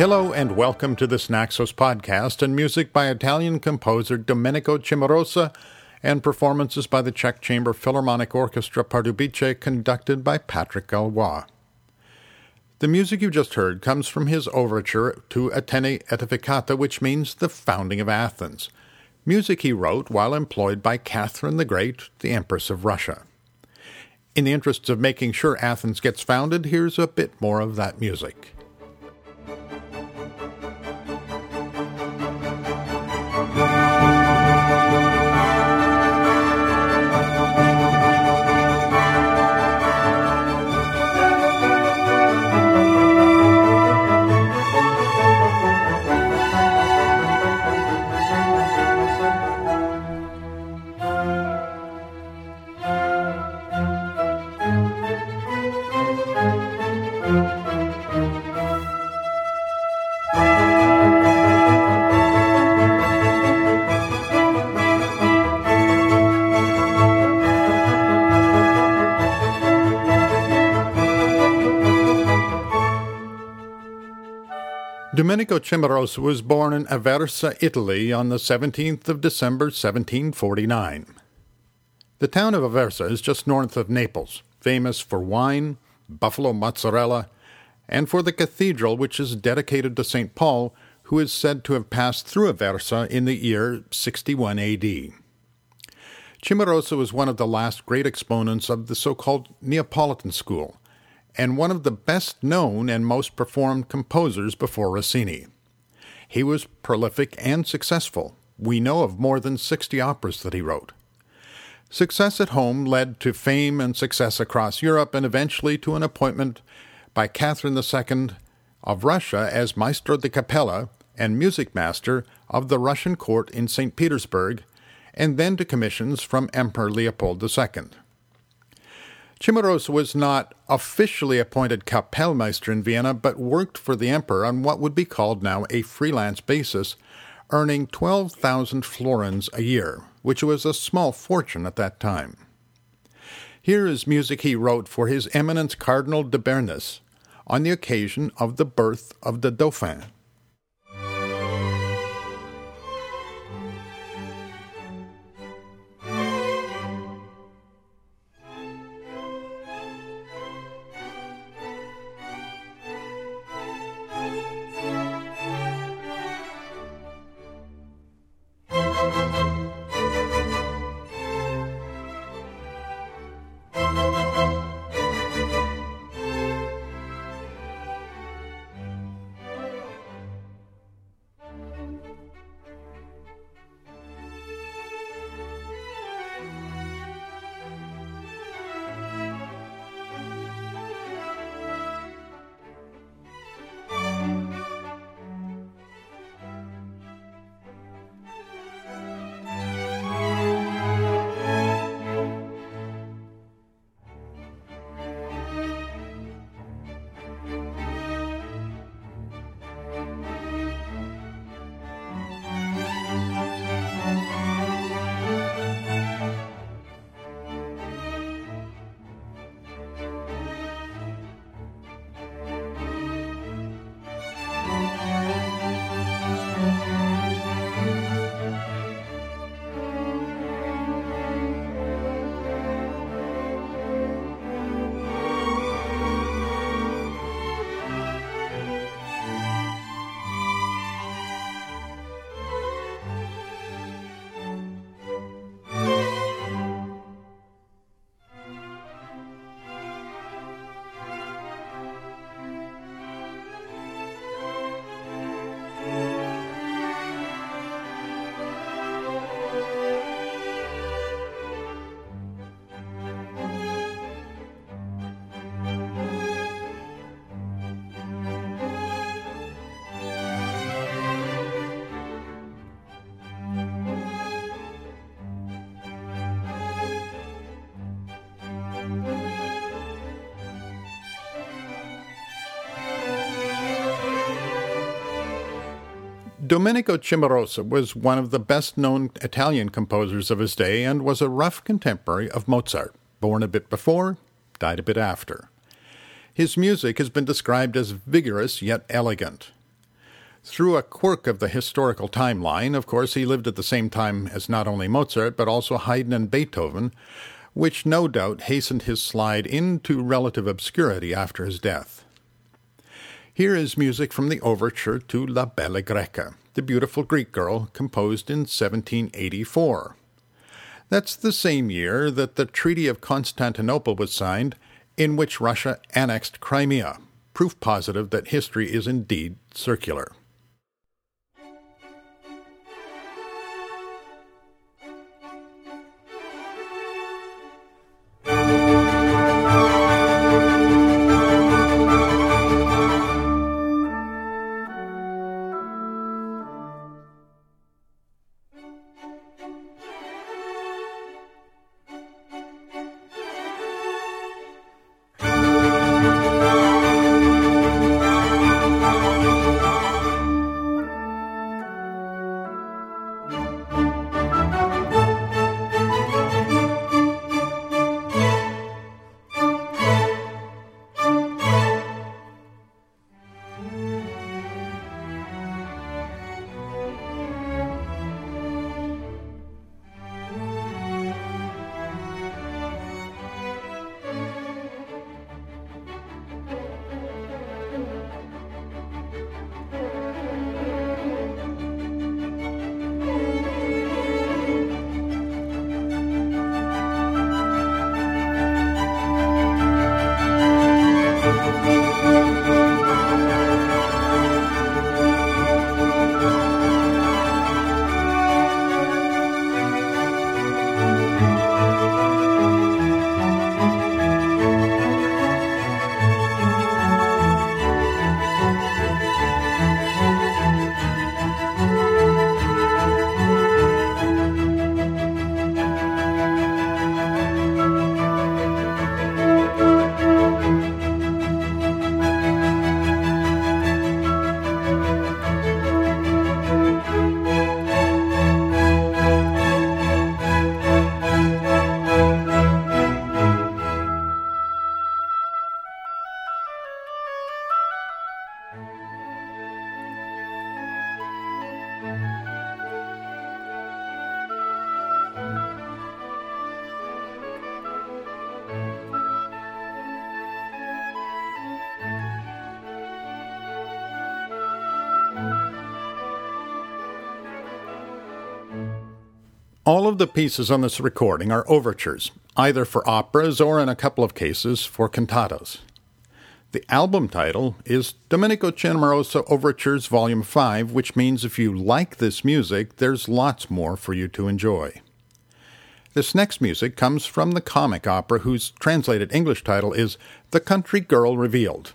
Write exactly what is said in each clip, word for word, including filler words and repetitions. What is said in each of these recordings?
Hello and welcome to this Naxos podcast and music by Italian composer Domenico Cimarosa and performances by the Czech Chamber Philharmonic Orchestra Pardubice conducted by Patrick Gallois. The music you just heard comes from his overture to Atene Edificata, which means the founding of Athens, music he wrote while employed by Catherine the Great, the Empress of Russia. In the interests of making sure Athens gets founded, here's a bit more of that music. Domenico Cimarosa was born in Aversa, Italy, on the seventeenth of December, seventeen forty-nine. The town of Aversa is just north of Naples, famous for wine, buffalo mozzarella, and for the cathedral which is dedicated to Saint Paul, who is said to have passed through Aversa in the year sixty-one A D. Cimarosa was one of the last great exponents of the so-called Neapolitan school, and one of the best-known and most performed composers before Rossini. He was prolific and successful. We know of more than sixty operas that he wrote. Success at home led to fame and success across Europe and eventually to an appointment by Catherine the Second of Russia as Maestro di Cappella and music master of the Russian court in Saint Petersburg, and then to commissions from Emperor Leopold the Second. Cimarosa was not officially appointed Kapellmeister in Vienna, but worked for the emperor on what would be called now a freelance basis, earning twelve thousand florins a year, which was a small fortune at that time. Here is music he wrote for His Eminence Cardinal de Bernis on the occasion of the birth of the Dauphin. Domenico Cimarosa was one of the best-known Italian composers of his day and was a rough contemporary of Mozart, born a bit before, died a bit after. His music has been described as vigorous yet elegant. Through a quirk of the historical timeline, of course, he lived at the same time as not only Mozart, but also Haydn and Beethoven, which no doubt hastened his slide into relative obscurity after his death. Here is music from the overture to La Bella Greca, the Beautiful Greek Girl, composed in seventeen eighty-four. That's the same year that the Treaty of Constantinople was signed, in which Russia annexed Crimea, proof positive that history is indeed circular. All of the pieces on this recording are overtures, either for operas or, in a couple of cases, for cantatas. The album title is Domenico Cimarosa Overtures Volume five, which means if you like this music, there's lots more for you to enjoy. This next music comes from the comic opera whose translated English title is The Country Girl Revealed.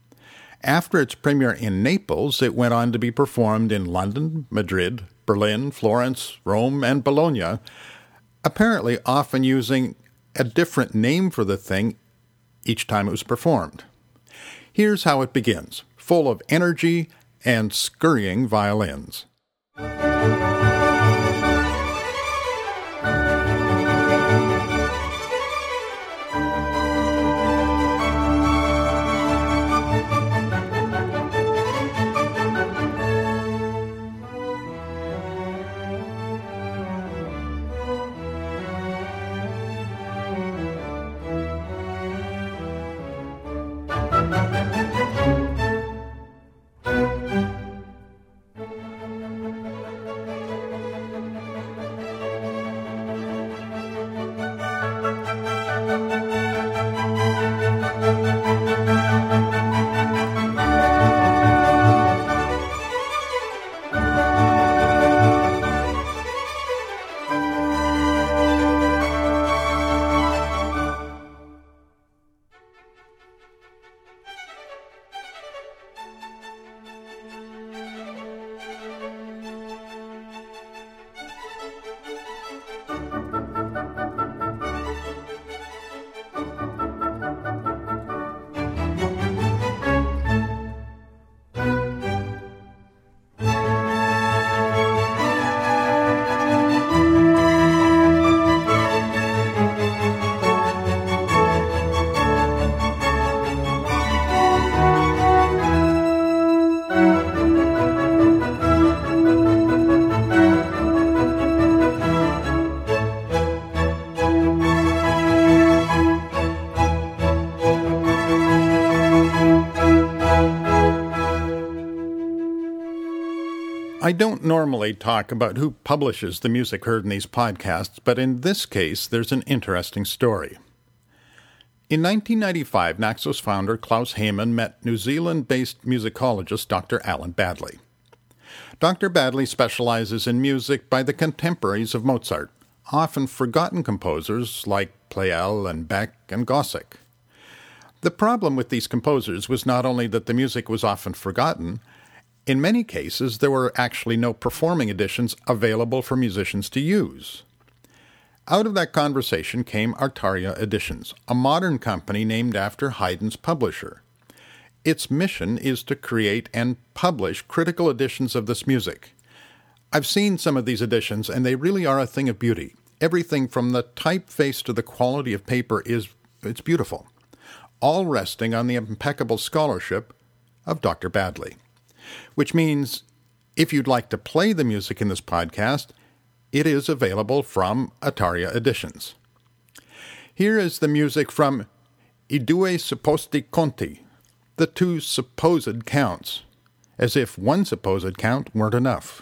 After its premiere in Naples, it went on to be performed in London, Madrid, Berlin, Florence, Rome, and Bologna, apparently often using a different name for the thing each time it was performed. Here's how it begins, full of energy and scurrying violins. I don't normally talk about who publishes the music heard in these podcasts, but in this case, there's an interesting story. In nineteen ninety-five, Naxos founder Klaus Heyman met New Zealand-based musicologist Doctor Alan Baddeley. Doctor Baddeley specializes in music by the contemporaries of Mozart, often forgotten composers like Pleyel and Beck and Gossec. The problem with these composers was not only that the music was often forgotten, in many cases there were actually no performing editions available for musicians to use. Out of that conversation came Artaria Editions, a modern company named after Haydn's publisher. Its mission is to create and publish critical editions of this music. I've seen some of these editions, and they really are a thing of beauty. Everything from the typeface to the quality of paper is it's beautiful, all resting on the impeccable scholarship of Doctor Baddeley. Which means, if you'd like to play the music in this podcast, it is available from Artaria Editions. Here is the music from I due supposti conti, the two supposed counts, as if one supposed count weren't enough.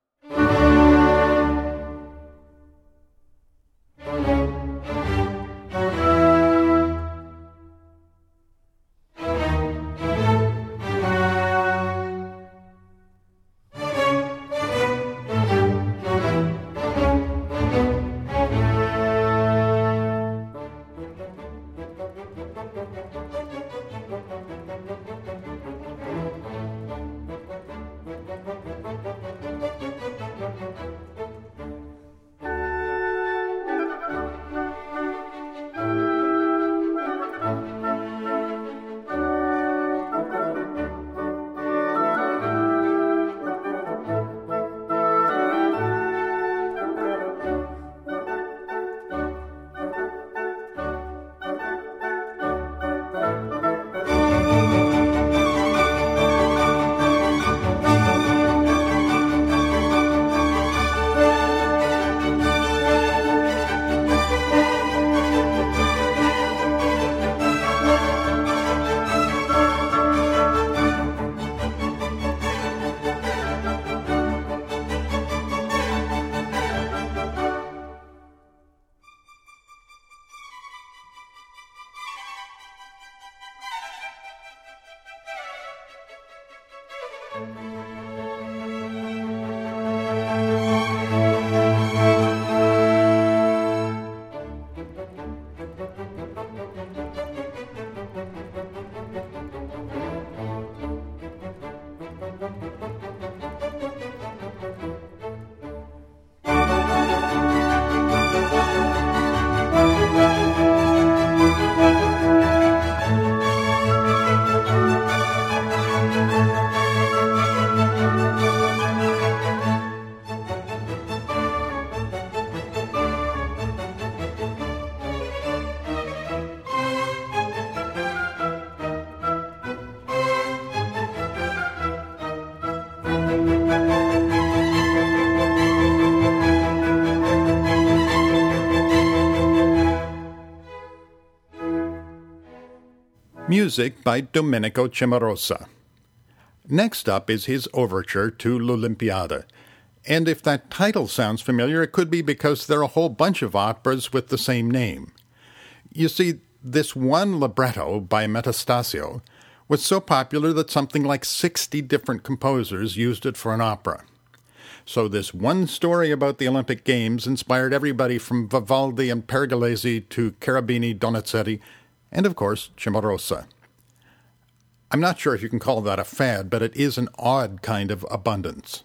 Music by Domenico Cimarosa. Next up is his overture to L'Olimpiade, and if that title sounds familiar, it could be because there are a whole bunch of operas with the same name. You see, this one libretto by Metastasio was so popular that something like sixty different composers used it for an opera. So this one story about the Olympic Games inspired everybody from Vivaldi and Pergolesi to Cherubini, Donizetti, and of course, Cimarosa. I'm not sure if you can call that a fad, but it is an odd kind of abundance.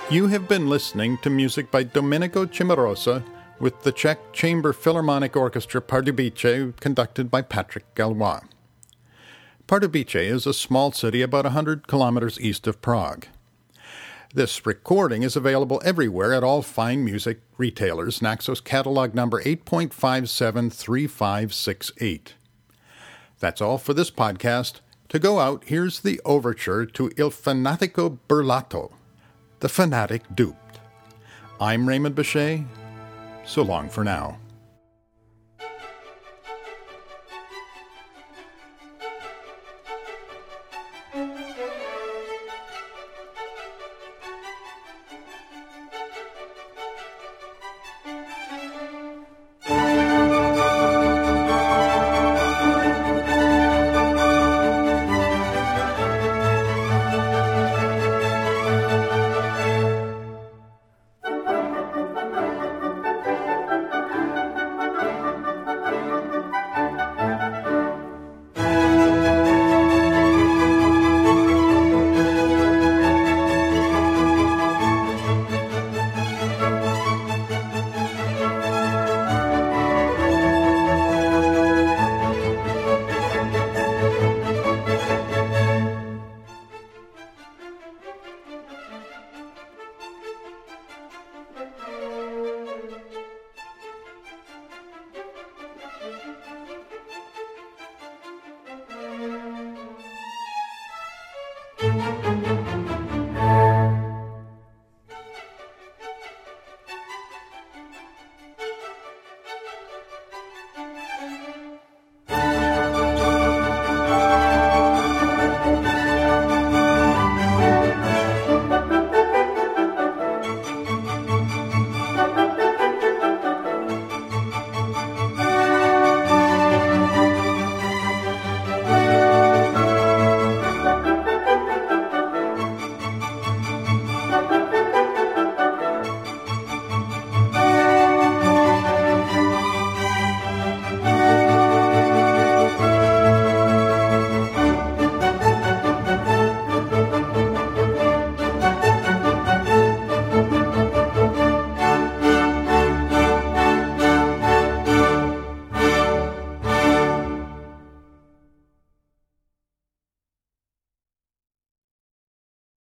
You have been listening to music by Domenico Cimarosa with the Czech Chamber Philharmonic Orchestra Pardubice, conducted by Patrick Gallois. Pardubice is a small city about one hundred kilometers east of Prague. This recording is available everywhere at all fine music retailers, Naxos catalog number eight point five seven three five six eight. That's all for this podcast. To go out, here's the overture to Il Fanatico Burlato, The Fanatic Duped. I'm Raymond Bechet. So long for now.